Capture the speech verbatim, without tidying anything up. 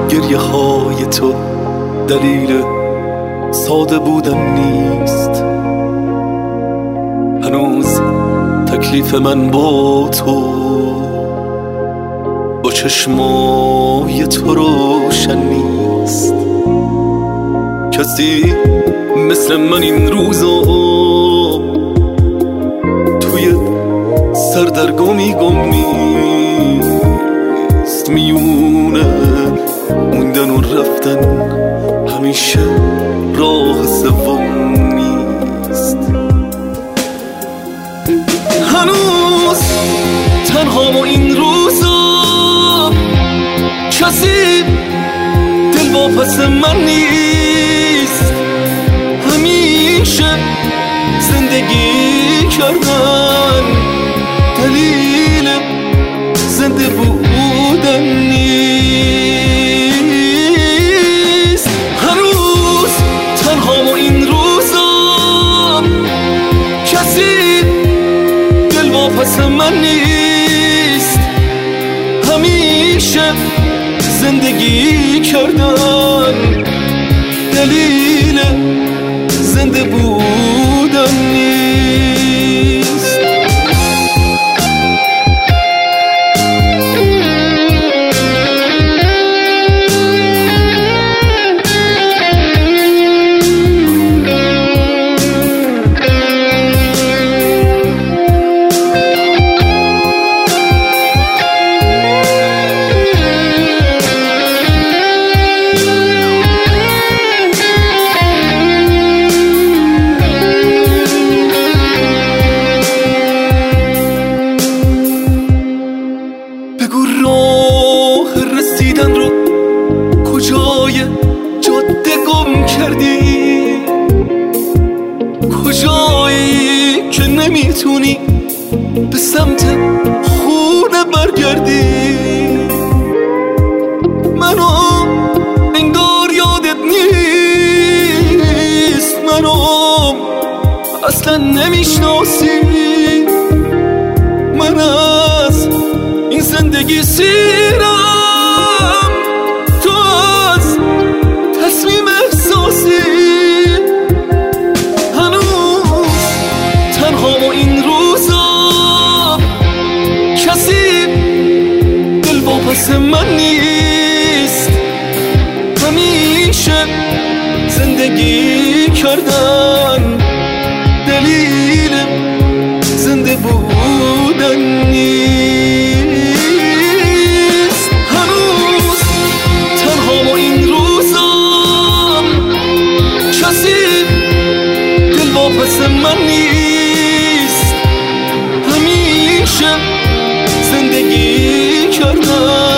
گریه های تو دلیل ساده بودن نیست. هنوز تکلیف من با تو، با چشمای تو روشن نیست. کسی مثل من این روزا توی سردرگمی گم نیست. میونه موندن و رفتن همیشه راه سوم نیست. هنوز تنها و این روزا کسی دل واپس من نیست. همیشه زندگی کردن دلیل زنده بودن نیست. هنوز تنها و این روزا کسی دل واپس من نیست. همیشه زندگی کردن دلیل زنده بودن نیست. راه رسیدن رو کجای جاده گم کردی؟ کجایی که نمیتونی به سمت خونه برگردی؟ منو انگار یادت نیست، منو اصلا نمیشناسی. من از این زندگی سیرم، تو از تصمیم احساسی. هنوز تنها و این روزا کسی دل واپس من نیست. همیشه زندگی کردن دلیل زنده بودن نیست. هنوز تنها و این روزا کسی دل واپس من نیست. همیشه زندگی کردن